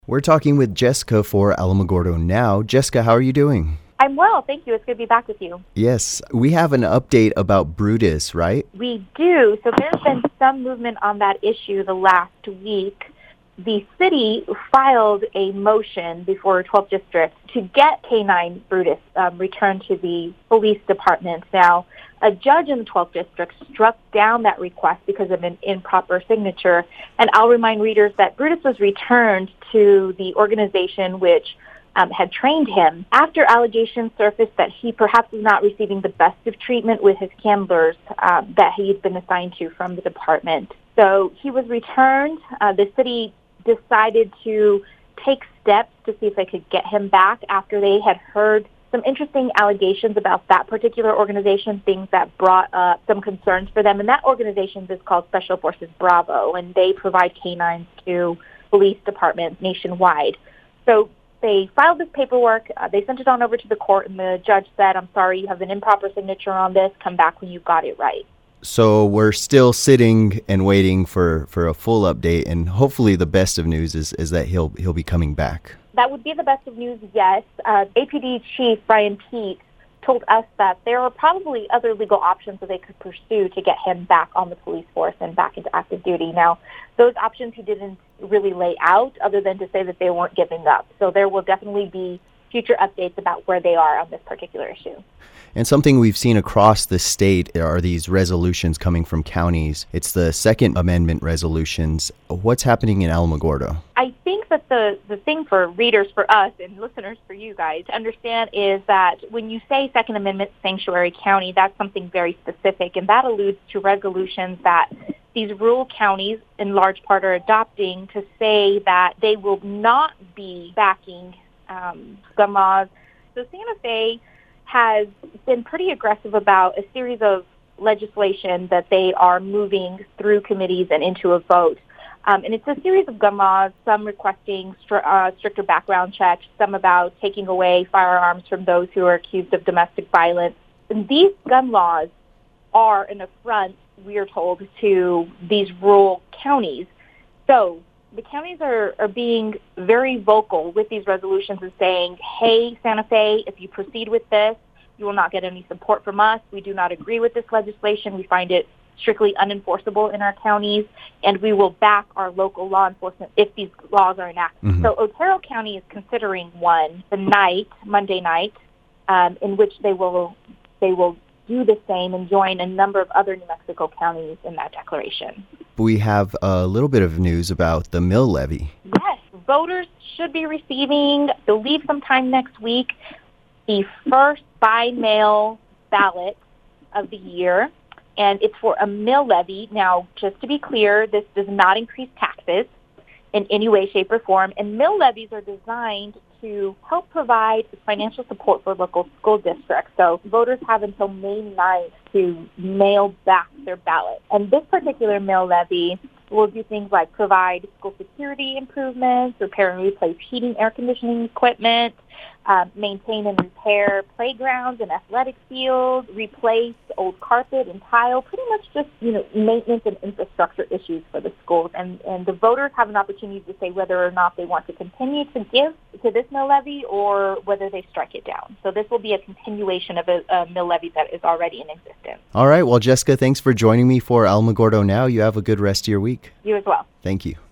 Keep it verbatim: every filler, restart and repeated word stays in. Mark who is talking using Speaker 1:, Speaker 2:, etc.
Speaker 1: We're talking with Jessica for Alamogordo Now. Jessica, how are you doing?
Speaker 2: I'm well, thank you. It's good to be back with you.
Speaker 1: Yes, we have an update about Brutus, right?
Speaker 2: We do. So there's been some movement on that issue the last week. The city filed a motion before twelfth District to get K nine Brutus um, returned to the police department. Now, a judge in the twelfth District struck down that request because of an improper signature. And I'll remind readers that Brutus was returned to the organization which um, had trained him after allegations surfaced that he perhaps was not receiving the best of treatment with his handlers uh, that he had been assigned to from the department. So he was returned. Uh, the city decided to take steps to see if they could get him back after they had heard some interesting allegations about that particular organization, things that brought up some concerns for them. And that organization is called Special Forces Bravo, and they provide canines to police departments nationwide. So they filed this paperwork. Uh, they sent it on over to the court, and the judge said, I'm sorry, you have an improper signature on this. Come back when you got it right.
Speaker 1: So we're still sitting and waiting for, for a full update, and hopefully the best of news is, is that he'll he'll be coming back.
Speaker 2: That would be the best of news, yes. Uh, A P D Chief Brian Peete told us that there are probably other legal options that they could pursue to get him back on the police force and back into active duty. Now, those options he didn't really lay out other than to say that they weren't giving up. So there will definitely be future updates about where they are on this particular issue.
Speaker 1: And something we've seen across the state are these resolutions coming from counties. It's the Second Amendment resolutions. What's happening in Alamogordo?
Speaker 2: I think that the, the thing for readers, for us, and listeners, for you guys, to understand is that when you say Second Amendment sanctuary county, that's something very specific, and that alludes to resolutions that these rural counties, in large part, are adopting to say that they will not be backing um, gun laws. So Santa Fe has been pretty aggressive about a series of legislation that they are moving through committees and into a vote. Um, and it's a series of gun laws, some requesting str- uh, stricter background checks, some about taking away firearms from those who are accused of domestic violence. And these gun laws are an affront, we are told, to these rural counties. So the counties are, are being very vocal with these resolutions and saying, hey, Santa Fe, if you proceed with this, you will not get any support from us. We do not agree with this legislation. We find it strictly unenforceable in our counties, and we will back our local law enforcement if these laws are enacted. Mm-hmm. So Otero County is considering one the night, Monday night, um, in which they will they will do the same and join a number of other New Mexico counties in that declaration.
Speaker 1: We have a little bit of news about the mill levy.
Speaker 2: Yes, voters should be receiving, I believe sometime next week, the first by-mail ballot of the year, and it's for a mill levy. Now, just to be clear, this does not increase taxes in any way, shape, or form, and mill levies are designed to help provide financial support for local school districts. So voters have until May ninth to mail back their ballot. And this particular mill levy will do things like provide school security improvements, repair and replace heating, air conditioning equipment, um, maintain and repair playgrounds and athletic fields, replace old carpet and tile, pretty much just, you know, maintenance and infrastructure issues for the schools. And, and the voters have an opportunity to say whether or not they want to continue to give to this mill levy or whether they strike it down. So this will be a continuation of a, a mill levy that is already in existence.
Speaker 1: All right. Well, Jessica, thanks for joining me for Alamogordo Now. You have a good rest of your week.
Speaker 2: You as well.
Speaker 1: Thank you.